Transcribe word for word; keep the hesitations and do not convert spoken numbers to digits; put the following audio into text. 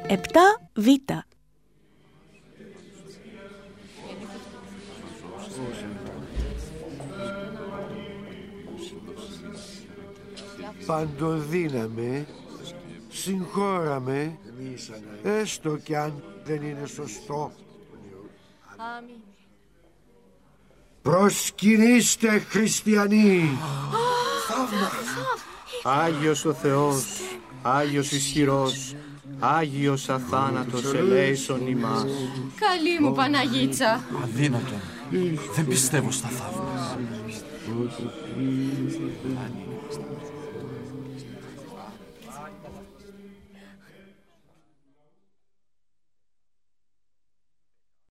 επτά β. Παντοδύναμε, συγχώραμε, έστω κι αν δεν είναι σωστό. Αμήν. Προσκυνήστε, χριστιανοί! Θαύμα! Άγιος ο Θεός, Άγιος ισχυρός, Άγιος αθάνατος ελέησον ημάς. Καλή μου Παναγίτσα. Αδύνατον. Δεν πιστεύω στα θαύματα.